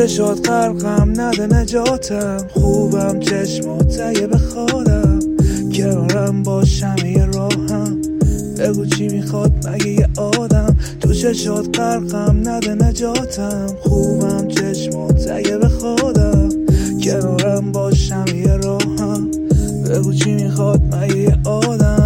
چشات غرقم نده نجاتم، خوبم چشمات اگه بخوادم، کنارم باشم یه راهم، بگو چی میخواد مگه یه آدم. تو چشات غرقم نده نجاتم، خوبم چشمات اگه بخوادم، کنارم باشم یه راهم، بگو چی میخواد مگه یه آدم.